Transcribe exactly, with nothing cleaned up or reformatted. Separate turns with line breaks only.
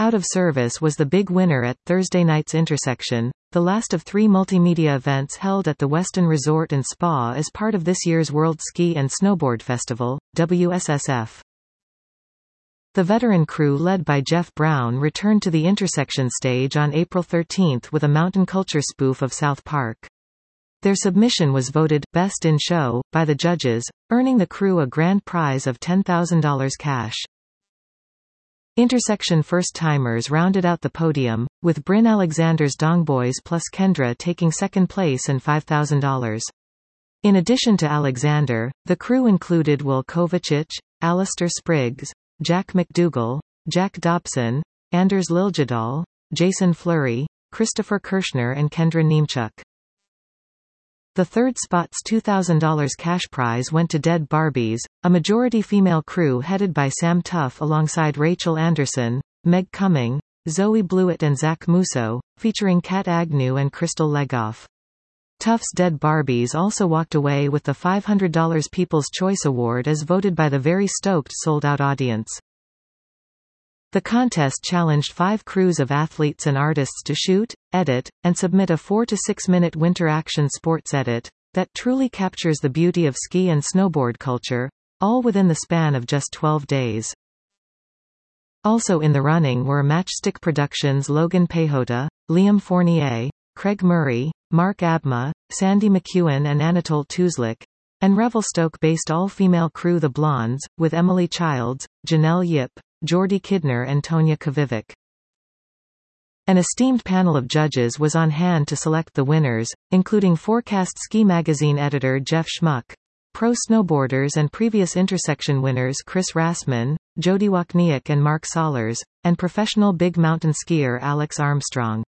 Out of Service was the big winner at Thursday night's Intersection, the last of three multimedia events held at the Westin Resort and Spa as part of this year's World Ski and Snowboard Festival, W S S F. The veteran crew led by Jeff Brown returned to the Intersection stage on April thirteenth with a mountain culture spoof of South Park. Their submission was voted Best in Show by the judges, earning the crew a grand prize of ten thousand dollars cash. Intersection first-timers rounded out the podium, with Bryn Alexander's Dongboys plus Kendra taking second place and five thousand dollars. In addition to Alexander, the crew included Will Kovacic, Alistair Spriggs, Jack McDougall, Jack Dobson, Anders Liljegdal, Jason Fleury, Christopher Kirschner and Kendra Niemchuk. The third spot's two thousand dollars cash prize went to Dead Barbies, a majority female crew headed by Sam Tuff alongside Rachel Anderson, Meg Cumming, Zoe Blewett and Zach Musso, featuring Kat Agnew and Crystal Legoff. Tuff's Dead Barbies also walked away with the five hundred dollars People's Choice Award as voted by the very stoked sold-out audience. The contest challenged five crews of athletes and artists to shoot, edit, and submit a four to six minute winter action sports edit that truly captures the beauty of ski and snowboard culture, all within the span of just twelve days. Also in the running were Matchstick Productions' Logan Pehota, Liam Fournier, Craig Murray, Mark Abma, Sandy McEwen and Anatole Tuzlik, and Revelstoke-based all-female crew The Blondes, with Emily Childs, Janelle Yip, Jordy Kidner and Tonya Kavivic. An esteemed panel of judges was on hand to select the winners, including Forecast Ski magazine editor Jeff Schmuck, pro snowboarders and previous Intersection winners Chris Rassman, Jody Wachniak and Mark Sollers, and professional big mountain skier Alex Armstrong.